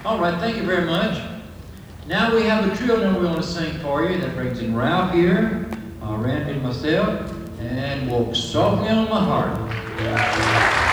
All right, thank you very much. Now we have a trio number we want to sing for you. That brings in Ralph here, Randy and myself, and Walk Softly on My Heart.